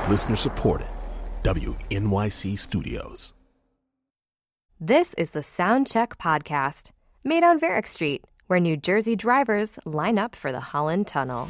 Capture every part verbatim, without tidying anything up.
Listener supported. W N Y C Studios. This is the Soundcheck Podcast, made on Varick Street, where New Jersey drivers line up for the Holland Tunnel.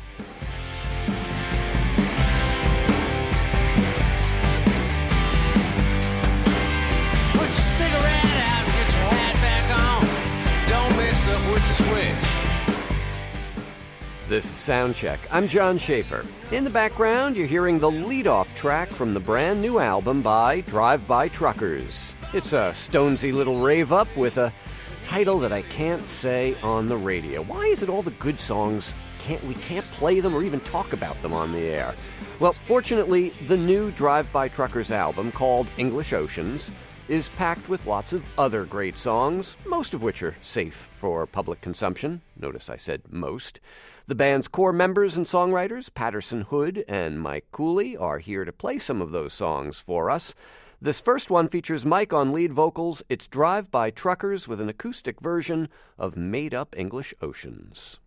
Put your cigarette out and get your hat back on. Don't mix up with your switch. This is Soundcheck. I'm John Schaefer. In the background, you're hearing the lead-off track from the brand new album by Drive-By Truckers. It's a stonesy little rave-up with a title that I can't say on the radio. Why is it all the good songs, can't we can't play them or even talk about them on the air? Well, fortunately, the new Drive-By Truckers album, called English Oceans, is packed with lots of other great songs, most of which are safe for public consumption. Notice I said most. The band's core members and songwriters, Patterson Hood and Mike Cooley, are here to play some of those songs for us. This first one features Mike on lead vocals. It's Drive-By Truckers with an acoustic version of Made Up English Oceans.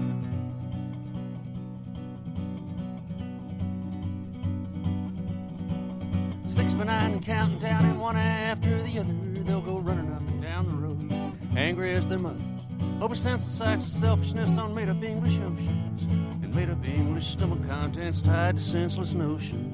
Six by nine and counting down, and one after the other, they'll go running up and down the road, angry as their mothers, over senseless acts of selfishness on made-up English oceans, and made-up English stomach contents tied to senseless notions.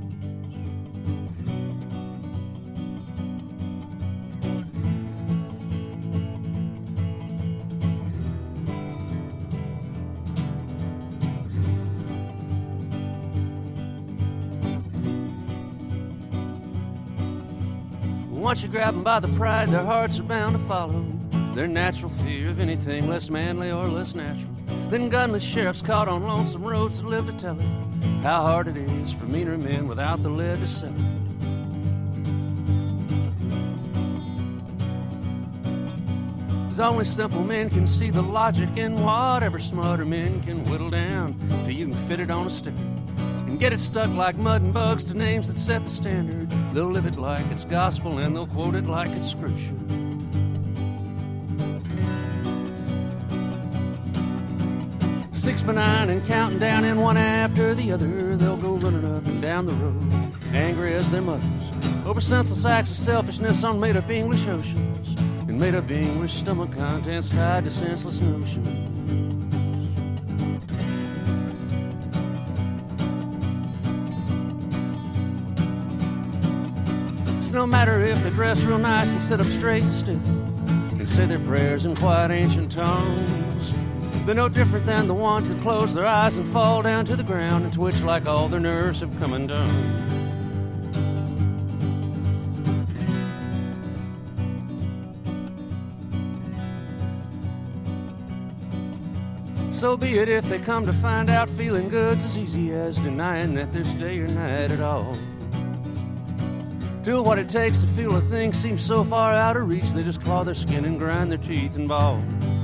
Once you grab them by the pride, their hearts are bound to follow their natural fear of anything less manly or less natural. Then gunless sheriffs caught on lonesome roads that live to tell it how hard it is for meaner men without the lead to sell it. Cause only simple men can see the logic in whatever smarter men can whittle down till you can fit it on a sticker and get it stuck like mud and bugs to names that set the standard. They'll live it like it's gospel and they'll quote it like it's scripture. Six by nine and counting down, and one after the other, they'll go running up and down the road, angry as their mothers, over senseless acts of selfishness on made-up English oceans, and made-up English stomach contents tied to senseless notions. No matter if they dress real nice and sit up straight and still and say their prayers in quiet ancient tongues, they're no different than the ones that close their eyes and fall down to the ground and twitch like all their nerves have come undone. So be it if they come to find out feeling good's as easy as denying that there's day or night at all. Do what it takes to feel a thing seems so far out of reach, they just claw their skin and grind their teeth and bawl.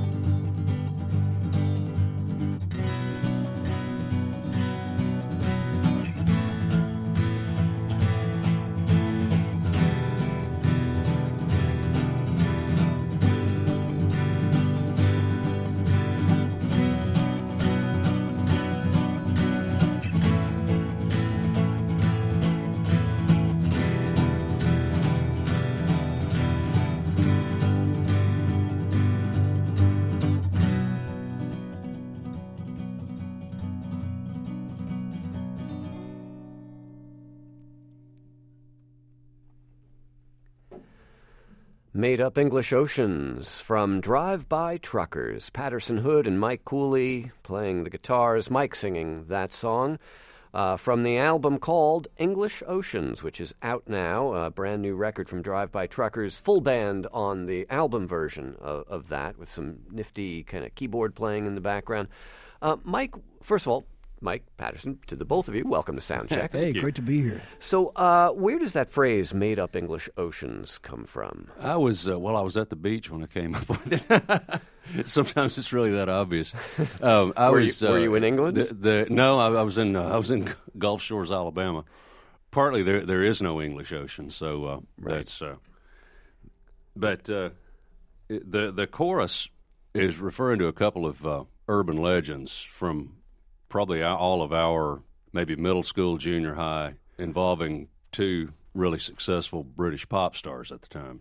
Made Up English Oceans from Drive-By Truckers. Patterson Hood and Mike Cooley playing the guitars, Mike singing that song uh, from the album called English Oceans, which is out now, a brand new record from Drive-By Truckers, full band on the album version of, of that with some nifty kind of keyboard playing in the background. Uh, Mike, first of all, Mike Patterson, to the both of you, welcome to Soundcheck. Hey, great to be here. So uh, where does that phrase, made up English oceans, come from? I was, uh, well, I was at the beach when I came up with it. Sometimes it's really that obvious. Um, I were, was, you, were uh, you in England? The, the, no, I, I was in uh, I was in Gulf Shores, Alabama. Partly there there is no English Ocean, so uh, right. that's. Uh, but uh, the the chorus is referring to a couple of uh, urban legends from probably all of our maybe middle school, junior high involving two really successful British pop stars at the time.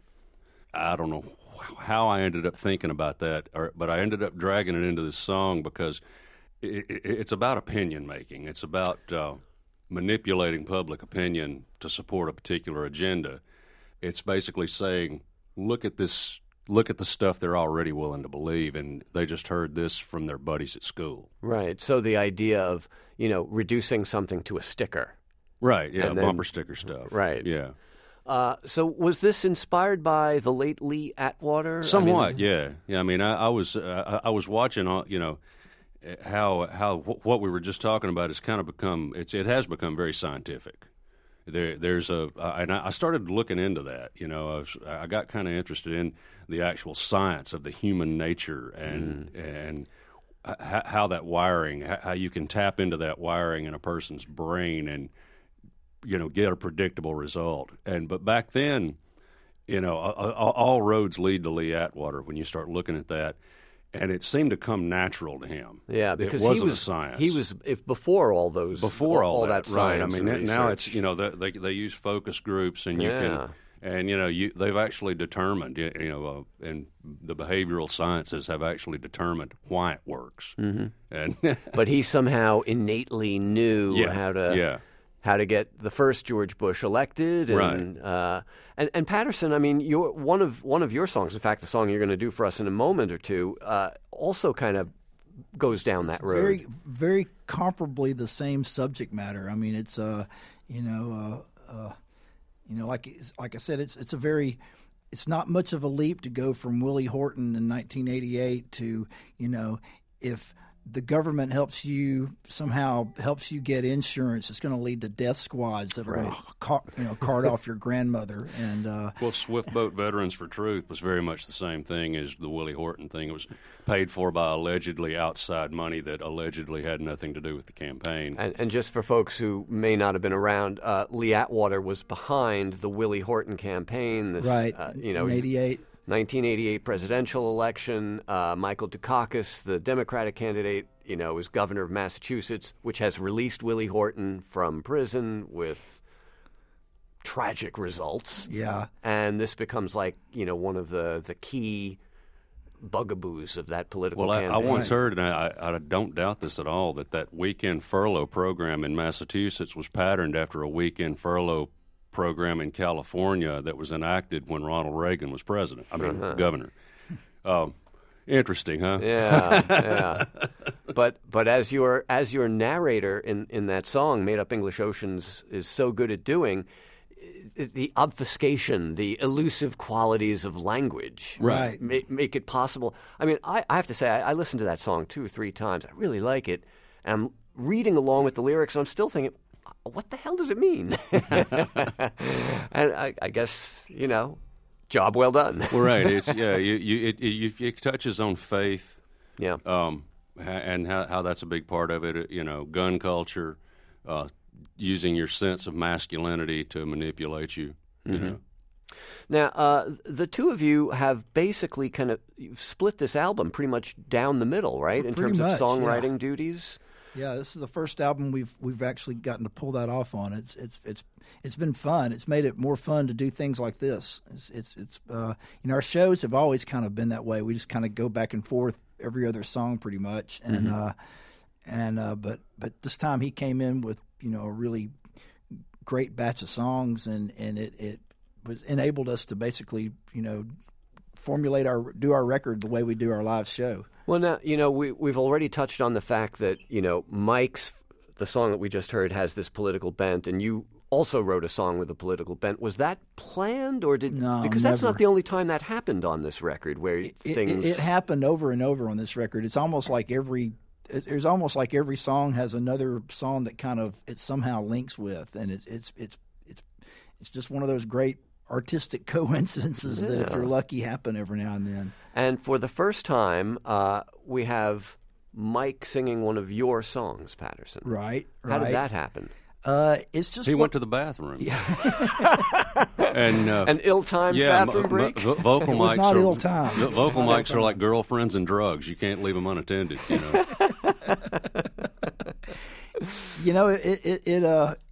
I don't know how I ended up thinking about that, or, but I ended up dragging it into this song because it, it, it's about opinion making. It's about uh, manipulating public opinion to support a particular agenda. It's basically saying, look at this, look at the stuff they're already willing to believe, and they just heard this from their buddies at school. Right. So the idea of, you know, reducing something to a sticker. Right, yeah, And then- bumper sticker stuff. Right. Yeah. Uh, so was this inspired by the late Lee Atwater? Somewhat, I mean, yeah, yeah. I mean, I, I was uh, I was watching, uh, you know, how how what we were just talking about has kind of become it's it has become very scientific. There, there's a, uh, and I started looking into that. You know, I, was, I got kind of interested in the actual science of the human nature and mm. and h- how that wiring, how you can tap into that wiring in a person's brain and, you know, get a predictable result. And but back then, you know, all, all roads lead to Lee Atwater when you start looking at that, and it seemed to come natural to him. Yeah, because it wasn't he was a science. He was if before all those before all, all, all that, that right? I science mean, and now research. it's you know they they use focus groups, and you Yeah. can. And, you know, you, they've actually determined, you, you know, uh, and the behavioral sciences have actually determined why it works. Mm-hmm. And But he somehow innately knew Yeah, how to yeah. how to get the first George Bush elected, and Right. uh, and and Patterson. I mean, your one of one of your songs, in fact, the song you're going to do for us in a moment or two, uh, also kind of goes down that road. Very, very comparably the same subject matter. I mean, it's uh, you know, uh, uh, you know, like like I said, it's it's a very, it's not much of a leap to go from Willie Horton in nineteen eighty-eight to, you know, if the government helps you somehow helps you get insurance, it's going to lead to death squads that are Right. going to car, you know cart off your grandmother. And uh, Well, Swift Boat Veterans for Truth was very much the same thing as the Willie Horton thing. It was paid for by allegedly outside money that allegedly had nothing to do with the campaign. And, and just for folks who may not have been around, uh, Lee Atwater was behind the Willie Horton campaign. This, right, uh, you know, in he's- eighty-eight. nineteen eighty-eight presidential election. Uh, Michael Dukakis, the Democratic candidate, you know, is governor of Massachusetts, which has released Willie Horton from prison with tragic results. Yeah. And this becomes like, you know, one of the, the key bugaboos of that political Well, I, campaign. I once heard, and I, I don't doubt this at all, that that weekend furlough program in Massachusetts was patterned after a weekend furlough program in California that was enacted when Ronald Reagan was president. I mean, Uh-huh. governor. Um, interesting, huh? Yeah, yeah. But but as your as your narrator in, in that song, Made Up English Oceans is so good at doing, i- the obfuscation, the elusive qualities of language, Right. make, make it possible. I mean, I, I have to say, I, I listened to that song two or three times. I really like it, and I'm reading along with the lyrics, and I'm still thinking, what the hell does it mean? And I, I guess, you know, job well done. Well, right. It's yeah. You, you it, it, it touches on faith, Yeah. um, ha- and how, how that's a big part of it. You know, gun culture, uh, using your sense of masculinity to manipulate you. You know. Now, uh, the two of you have basically kind of you've split this album pretty much down the middle, right? In Pretty terms much, of songwriting duties. Yeah, this is the first album we've we've actually gotten to pull that off on. It's it's it's it's been fun. It's made it more fun to do things like this. It's it's it's uh, you know, our shows have always kind of been that way. We just kind of go back and forth every other song pretty much, and Mm-hmm. uh, and uh, but but this time he came in with, you know, a really great batch of songs, and and it it was enabled us to basically, you know, formulate our do our record the way we do our live show. Well, now, you know, we, we've already touched on the fact that, you know, Mike's, the song that we just heard, has this political bent, and you also wrote a song with a political bent. Was that planned, or did... No, because that's never. not the only time that happened on this record, where It, things... it, it happened over and over on this record. It's almost like every it, it's almost like every song has another song that kind of it somehow links with, and it's it's it's it's it's just one of those great artistic coincidences that, if Yeah. you're lucky, happen every now and then. And for the first time, uh, we have Mike singing one of your songs, Patterson. Right? How right. did that happen? Uh, it's just He what- went to the bathroom. and uh, An ill-timed yeah, bathroom m- break? m- vo- vocal It was mics not are, ill-timed. vo- Vocal mics are like girlfriends and drugs. You can't leave them unattended. You know. you know, it it, it uh. It,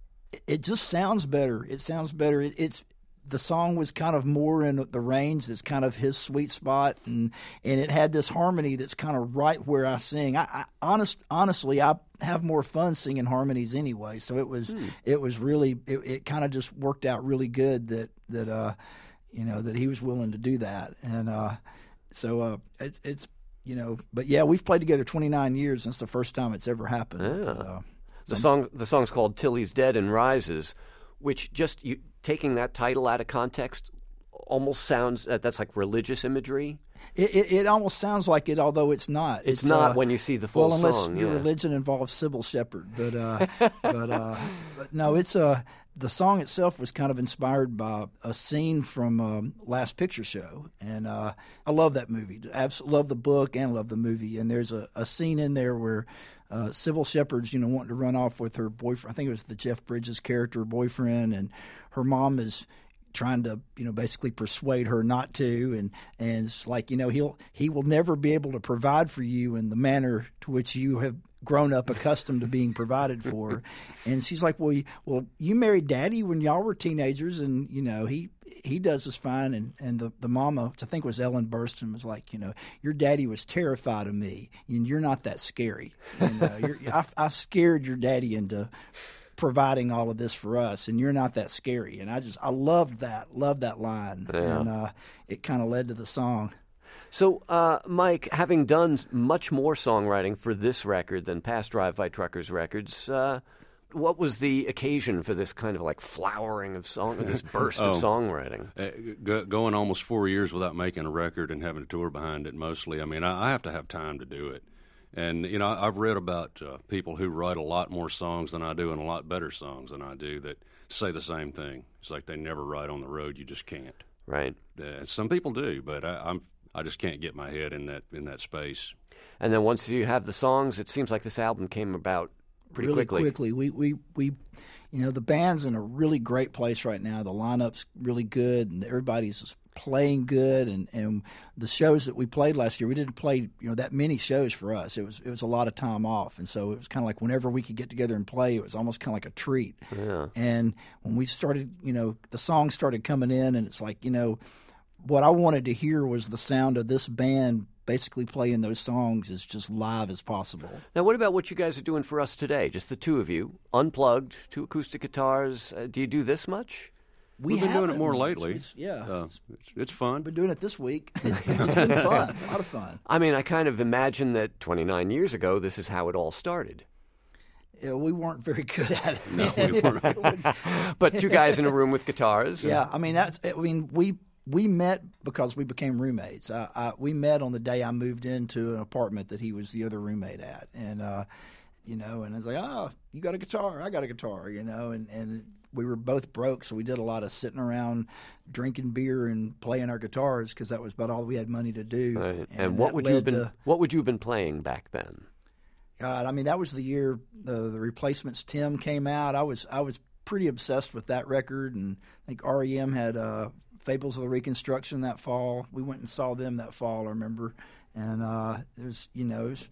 it just sounds better. It sounds better. It, it's the song was kind of more in the range that's kind of his sweet spot, and and it had this harmony that's kind of right where I sing. I, I honest honestly I have more fun singing harmonies anyway, so it was hmm. it was really it, it kind of just worked out really good that that uh you know that he was willing to do that, and uh so uh it, it's you know but yeah, we've played together twenty-nine years, and it's the first time it's ever happened. Yeah. But, uh, the song the song's called Till He's Dead and Rises, which just you taking that title out of context almost sounds uh, that's like religious imagery. It, it, it almost sounds like it, although it's not. It's, it's not uh, when you see the full well, unless song. your yeah. religion involves Sybil Shepherd, but uh, but, uh, but no, it's uh, the song itself was kind of inspired by a scene from um, Last Picture Show, and uh, I love that movie. I love the book and love the movie, and there's a, a scene in there where uh, Sybil Shepherd's you know wanting to run off with her boyfriend. I think it was the Jeff Bridges character boyfriend, and her mom is trying to, you know, basically persuade her not to, and and it's like, you know, he'll he will never be able to provide for you in the manner to which you have grown up accustomed to being provided for. And she's like, well, you, well, you married Daddy when y'all were teenagers, and you know he he does us fine. And and the the mama, which I think was Ellen Burstyn, was like, you know, your daddy was terrified of me, and you're not that scary. You know, you're, I, I scared your daddy into providing all of this for us, and you're not that scary. And I just I loved that, loved that line, yeah. and uh, it kind of led to the song. So, uh, Mike, having done much more songwriting for this record than past Drive By Truckers records, uh, what was the occasion for this kind of like flowering of song, this burst oh, of songwriting? Uh, go, going almost four years without making a record and having a tour behind it mostly. I mean, I, I have to have time to do it. And, you know, I've read about uh, people who write a lot more songs than I do and a lot better songs than I do that say the same thing. It's like they never write on the road. You just can't. Right. Uh, some people do, but I, I'm I just can't get my head in that in that space. And then once you have the songs, it seems like this album came about pretty really quickly. quickly. We, we, we, you know, the band's in a really great place right now. The lineup's really good, and everybody's just playing good. And, and the shows that we played last year, we didn't play, you know, that many shows for us. It was it was a lot of time off, and so it was kind of like whenever we could get together and play, it was almost kind of like a treat. Yeah. And when we started, you know, the songs started coming in, and it's like, you know, what I wanted to hear was the sound of this band basically playing those songs as just live as possible. Now, what about what you guys are doing for us today? Just the two of you, unplugged, two acoustic guitars. Uh, do you do this much? We We've been doing it haven't. more It's- lately. it's- yeah. Uh, it's, it's fun. We've been doing it this week. It's been, it's been fun, a lot of fun. I mean, I kind of imagine that twenty-nine years ago, this is how it all started. Yeah, we weren't very good at it. No, we weren't. But two guys in a room with guitars. Yeah, I mean that's. I mean we we met because we became roommates. I, I, we met on the day I moved into an apartment that he was the other roommate at, and uh, you know, and I was like, oh, you got a guitar, I got a guitar, you know, and and we were both broke, so we did a lot of sitting around, drinking beer and playing our guitars because that was about all we had money to do. Right. And, And what that would you have led been? to- What would you have been playing back then? God, I mean, that was the year the, the Replacements Tim came out. I was I was pretty obsessed with that record, and I think R E M had uh, Fables of the Reconstruction that fall. We went and saw them that fall, I remember, and uh, it was you know it was,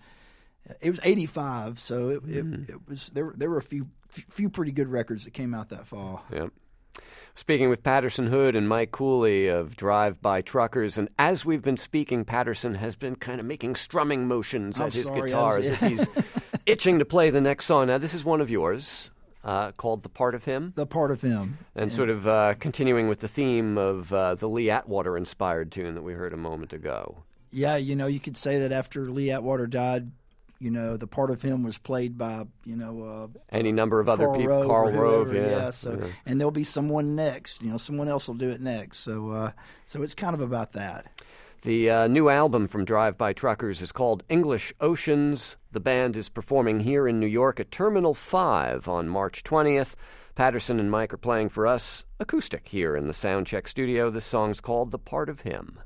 it was eighty-five, so it, Mm. it, it was there. There were a few few pretty good records that came out that fall. Yep. Speaking with Patterson Hood and Mike Cooley of Drive By Truckers, and as we've been speaking, Patterson has been kind of making strumming motions I'm at his sorry, I guitar was- as if he's itching to play the next song. Now, this is one of yours, uh, called The Part of Him, The Part of Him, and sort of uh, continuing with the theme of uh, the Lee Atwater-inspired tune that we heard a moment ago. yeah, you know, you could say that after Lee Atwater died, you know, The Part of Him was played by you know. Uh, Any number of other Carl people, Rove Carl or Rove, whoever, yeah. So, yeah. and there'll be someone next. You know, someone else will do it next. So, uh, so it's kind of about that. The uh, new album from Drive By Truckers is called English Oceans. The band is performing here in New York at Terminal five on March twentieth. Patterson and Mike are playing for us acoustic here in the Soundcheck studio. This song's called The Part of Him.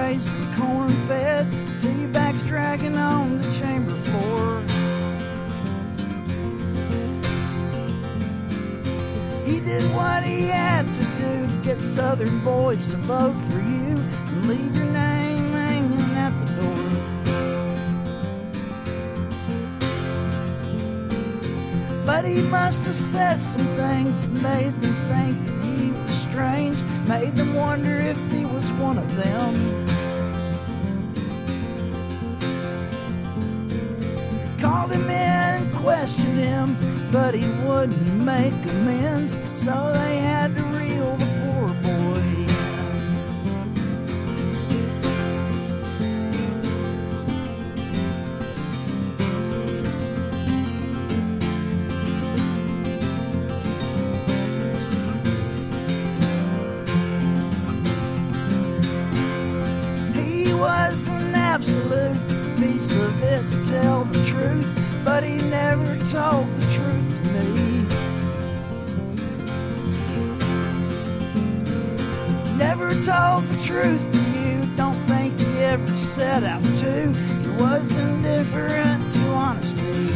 raised and corn-fed, tea bags dragging on the chamber floor. He did what he had to do to get Southern boys to vote for you and leave your name hanging at the door. But he must have said some things that made them think that he was strange, made them wonder if he was one of them. Called him in and questioned him, but he wouldn't make amends, so they had to reel the poor boy in. He was an absolute piece of it, to tell the truth, but he never told the truth to me. Never told the truth to you, don't think he ever set out to. He was indifferent to honesty.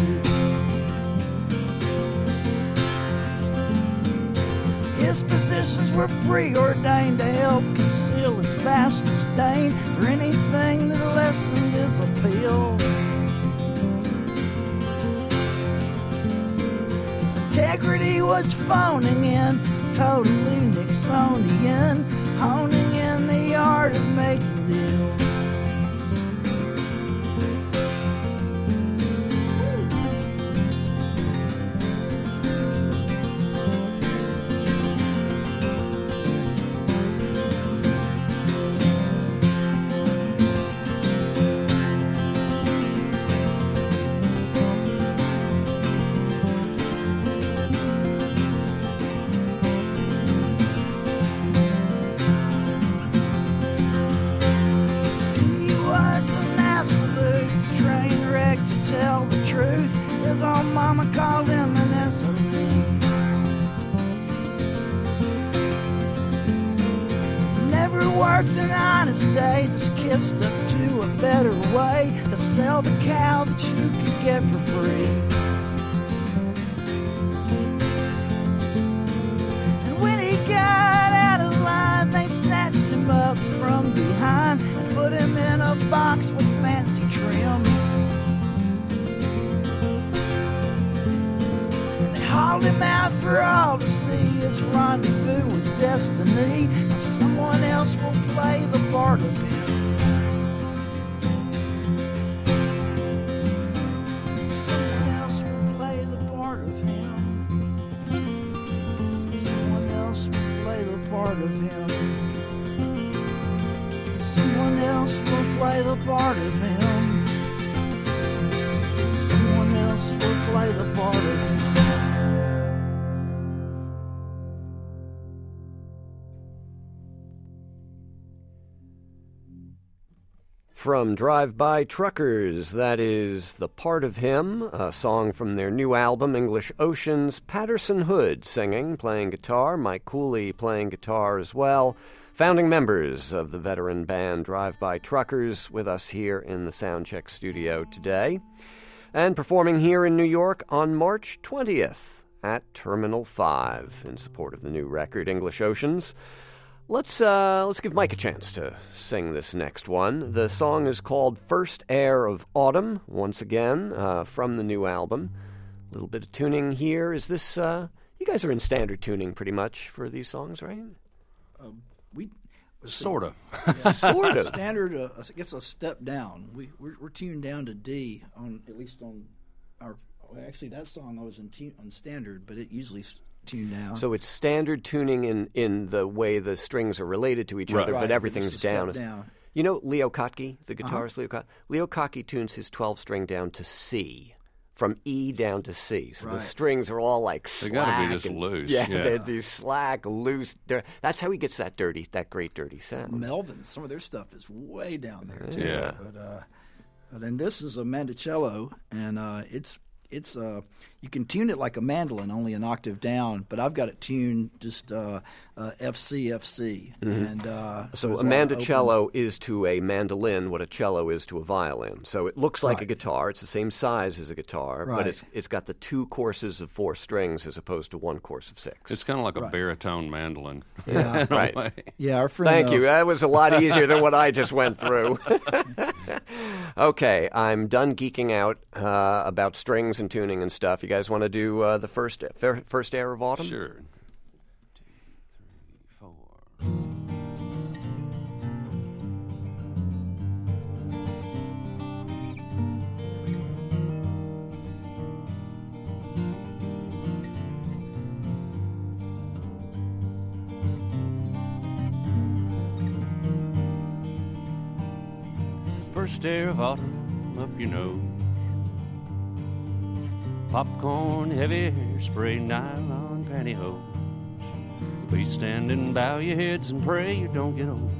His positions were preordained to help conceal his vast disdain for anything that lessened his appeal. His integrity was phoning in, totally Nixonian, honing in the art of making deals. His own mama called him an S O B. Never worked an honest day, just kissed up to a better way to sell the cow that you could get for free. And when he got out of line, they snatched him up from behind and put him in a box with fancy trim. Hauled him out for all to see, his rendezvous with destiny. Now someone else will play the part of him. Someone else will play the part of him. Someone else will play the part of him. Someone else will play the part of him. Someone else will play the part of him. From Drive-By Truckers, that is The Part of Him, a song from their new album, English Oceans. Patterson Hood singing, playing guitar, Mike Cooley playing guitar as well. Founding members of the veteran band Drive-By Truckers with us here in the Soundcheck studio today. And performing here in New York on March twentieth at Terminal five in support of the new record, English Oceans. Let's uh, let's give Mike a chance to sing this next one. The song is called First Air of Autumn, once again, uh, from the new album. A little bit of tuning here. Is this, uh, you guys are in standard tuning pretty much for these songs, right? Uh, we Sort of. Yeah, sort of. Standard, uh, I guess a step down. We, we're, we're tuned down to D, on at least on our, well, actually that song I was in tune, on standard, but it usually tuned down. So it's standard tuning in, in the way the strings are related to each Right. other, Right, but everything's just a step down. down. You know Leo Kottke, the guitarist Uh-huh. Leo Kottke? Leo Kottke tunes his twelve-string down to C, from E down to C. So the Right. strings are all like They slack. gotta be just and- loose, Yeah, yeah. they're these slack, loose. dir- That's how he gets that dirty, that great dirty sound. Melvin, some of their stuff is way down there too. Yeah. But uh, but then this is a Mandocello, and uh, it's it's uh, you can tune it like a mandolin, only an octave down. But I've got it tuned just uh, uh, F C, F C. Mm-hmm. And uh, so a there's lot of mandocello open- is to a mandolin what a cello is to a violin. So it looks like Right. a guitar. It's the same size as a guitar, but Right. it's it's got the two courses of four strings as opposed to one course of six. It's kind of like a Right. baritone mandolin. Yeah. in a Right. way. Yeah, our friend. Thank uh, you. That was a lot easier than what I just went through. Okay, I'm done geeking out uh, about strings and tuning and stuff. You guys want to do uh, the first fir- first air of autumn? Sure. Two, three, four. First air of autumn up your nose. Popcorn, heavy hairspray, nylon pantyhose. Please stand and bow your heads and pray you don't get old.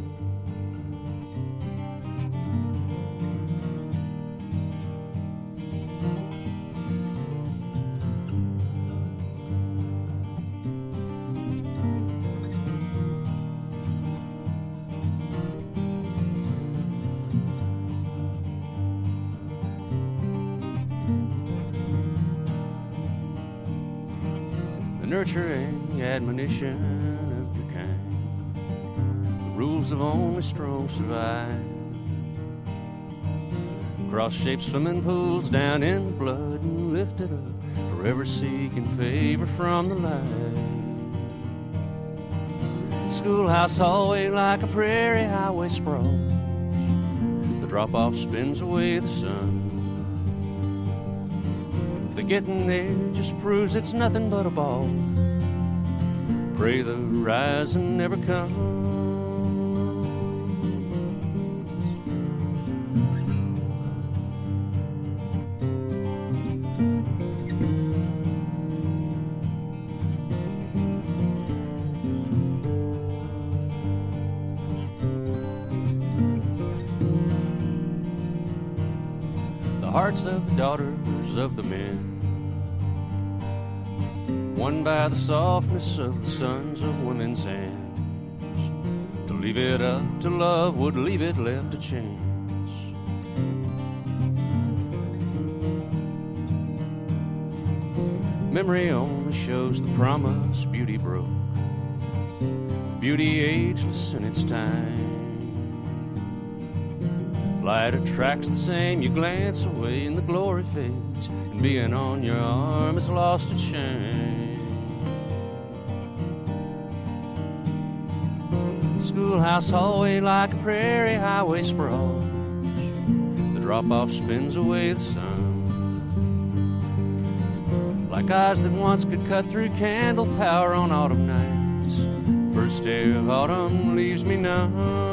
The nurturing admonition of your kind. The rules of only strong survive. Cross shaped swimming pools down in the blood and lifted up, forever seeking favor from the light. Schoolhouse hallway like a prairie highway sprawls. The drop off spins away the sun. The getting there just proves it's nothing but a ball. Pray the rising never comes. The hearts of the daughters of the men, won by the softness of the sons of women's hands. To leave it up to love would leave it left to chance. Memory only shows the promise beauty broke, beauty ageless in its time. Light attracts the same, you glance away and the glory fades, and being on your arm has lost its shame. Schoolhouse hallway like a prairie highway sprawls. The drop-off spins away the sun. Like eyes that once could cut through candle power on autumn nights. First air of autumn leaves me numb.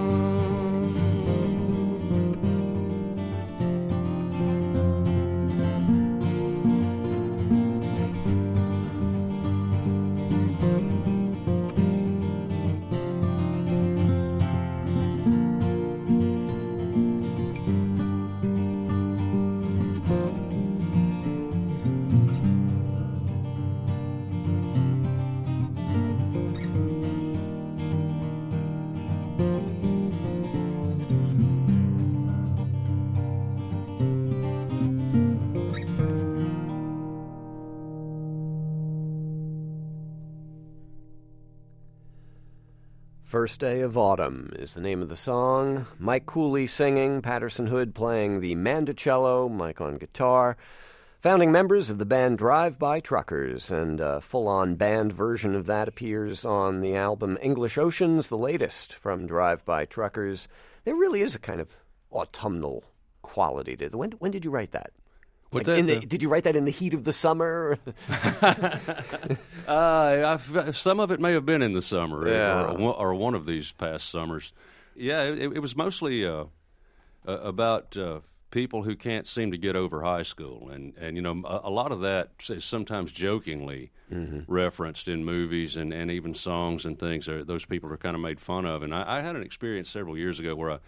First Day of Autumn is the name of the song. Mike Cooley singing, Patterson Hood playing the mandocello, Mike on guitar. Founding members of the band Drive-By Truckers, and a full-on band version of that appears on the album English Oceans, the latest from Drive-By Truckers. There really is a kind of autumnal quality to it. When, when did you write that? What's Like that? in the, The- did you write that in the heat of the summer? Uh, I've, some of it may have been in the summer, Yeah. or, or, or one of these past summers. Yeah, it, it was mostly uh, uh, about uh, people who can't seem to get over high school, and and you know a, a lot of that is sometimes jokingly Mm-hmm. referenced in movies and, and even songs and things. Are, those people are kind of made fun of, and I, I had an experience several years ago where I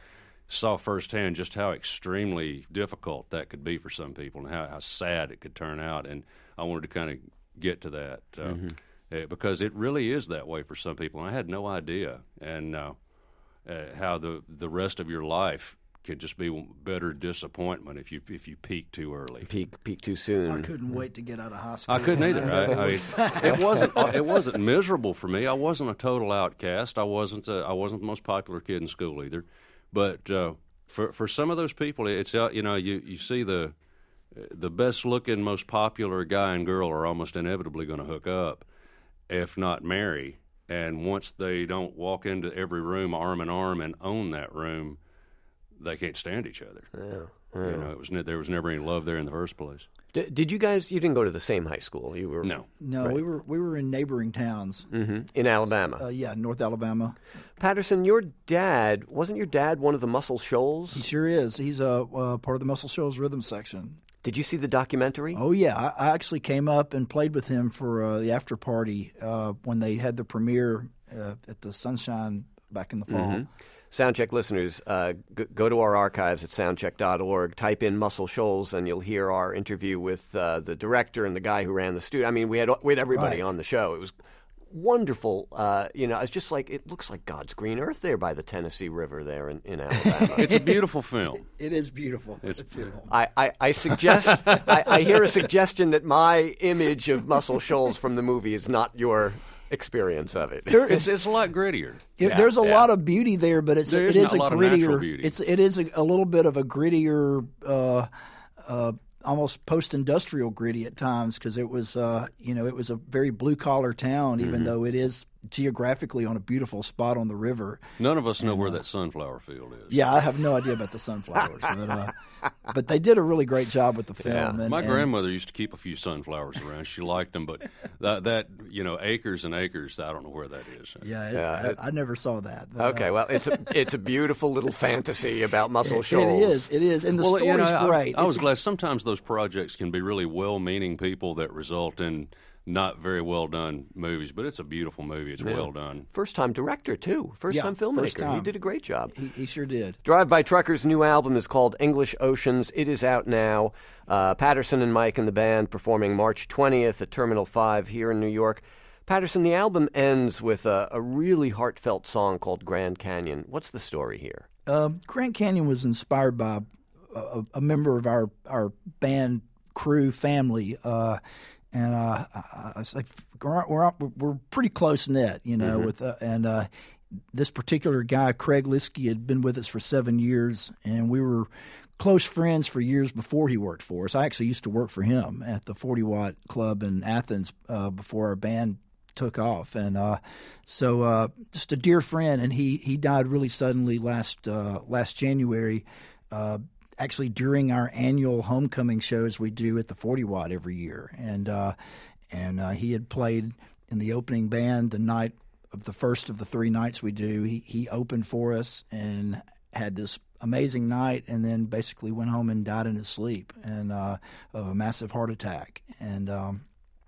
saw firsthand just how extremely difficult that could be for some people and how, how sad it could turn out. And I wanted to kind of get to that uh, mm-hmm. uh, because it really is that way for some people. And I had no idea. And uh, uh, how the, the rest of your life can just be bitter disappointment if you if you peak too early. Peak peak too soon. I couldn't wait to get out of high school. I couldn't either. I, I, it wasn't it wasn't miserable for me. I wasn't a total outcast. I wasn't a, I wasn't the most popular kid in school either. But uh, for for some of those people, it's uh, you know you, you see the the best looking, most popular guy and girl are almost inevitably going to hook up, if not marry. And once they don't walk into every room arm in arm and own that room, they can't stand each other. Yeah, yeah. You know, it was ne- there was never any love there in the first place. D- did you guys? You didn't go to the same high school. You were no, no. Right. We were we were in neighboring towns mm-hmm. in Alabama. Uh, yeah, North Alabama. Patterson, your dad wasn't your dad one of the Muscle Shoals? He sure is. He's a uh, part of the Muscle Shoals rhythm section. Did you see the documentary? Oh yeah, I, I actually came up and played with him for uh, the after party uh, when they had the premiere uh, at the Sunshine back in the fall. Mm-hmm. Soundcheck listeners, uh, g- go to our archives at soundcheck dot org, type in Muscle Shoals, and you'll hear our interview with uh, the director and the guy who ran the studio. I mean, we had we had everybody right. on the show. It was wonderful. Uh, you know, it's just like, it looks like God's green earth there by the Tennessee River there in, in Alabama. It's a beautiful film. It is beautiful. It's beautiful. I, I, I suggest, I, I hear a suggestion that my image of Muscle Shoals from the movie is not your experience of it. There, It's it's a lot grittier. It, Yeah, there's a yeah. lot of beauty there, but it's There it is is a a lot of natural grittier. beauty. It's it is a, a little bit of a grittier, uh, uh, almost post-industrial gritty at times because it was uh, you know it was a very blue collar town, even Mm-hmm. though it is geographically on a beautiful spot on the river. None of us know where that sunflower field is. Yeah, I have no idea about the sunflowers, but uh, but they did a really great job with the film. Yeah. And, My and- grandmother used to keep a few sunflowers around. She liked them, but that, that you know, acres and acres, I don't know where that is. Yeah, it, Yeah, it- I, I never saw that. But, Okay, uh, well, it's a it's a beautiful little fantasy about Muscle it, Shoals. it is. It is, and the Well, you know, story's I- great. I, was It's- glad. Sometimes those projects can be really well-meaning people that result in not very well done movies, but it's a beautiful movie. It's well done. First time director too. First Yeah, time filmmaker. first time. He did a great job. He, he sure did. Drive By Truckers' new album is called English Oceans. It is out now. Uh, Patterson and Mike and the band performing March twentieth at Terminal five here in New York. Patterson, the album ends with a, a really heartfelt song called Grand Canyon. What's the story here? Um, Grand Canyon was inspired by a, a member of our, our band crew family, uh, and uh, I, I was like, we're, we're we're pretty close knit, you know. Mm-hmm. With uh, and uh, this particular guy, Craig Liskey, had been with us for seven years, and we were close friends for years before he worked for us. I actually used to work for him at the forty Watt Club in Athens uh, before our band took off, and uh, so uh, just a dear friend. And he he died really suddenly last uh, last January. Uh, actually, during our annual homecoming shows we do at the forty Watt every year, and uh, and uh, he had played in the opening band the night of the first of the three nights we do. He he opened for us and had this amazing night, and then basically went home and died in his sleep and uh, of a massive heart attack. And um,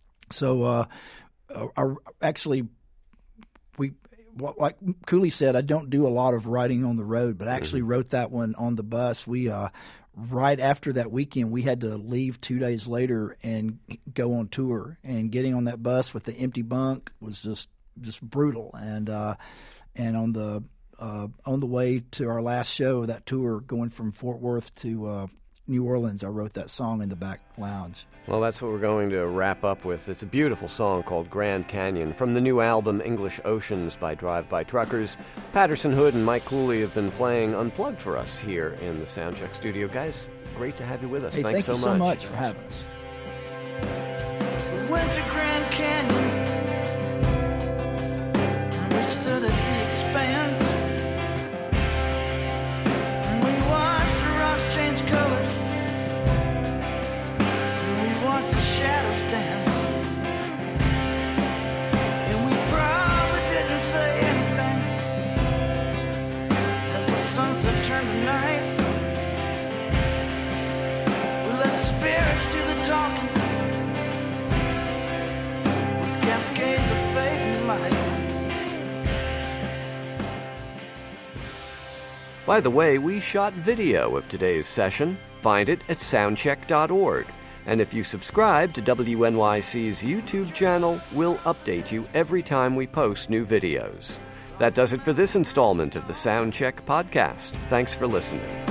so, uh, our, actually, we. Like Cooley said, I don't do a lot of writing on the road, but I actually mm-hmm. wrote that one on the bus. We uh, right after that weekend, we had to leave two days later and go on tour. And getting on that bus with the empty bunk was just just brutal. And uh, and on the uh, on the way to our last show of that tour, going from Fort Worth to uh, New Orleans, I wrote that song in the back lounge. Well, that's what we're going to wrap up with. It's a beautiful song called Grand Canyon from the new album English Oceans by Drive By Truckers. Patterson Hood and Mike Cooley have been playing Unplugged for us here in the Soundcheck studio. Guys, great to have you with us. Hey, Thanks thank so you much. so much for having us. We went to Grand Canyon. We stood at the expanse. And we watched the rocks change colors. Watch the shadows dance, and we probably didn't say anything as the sunset turned to night. We let the spirits do the talking with cascades of fading light. By the way, we shot video of today's session. Find it at soundcheck dot org. And if you subscribe to W N Y C's YouTube channel, we'll update you every time we post new videos. That does it for this installment of the Soundcheck Podcast. Thanks for listening.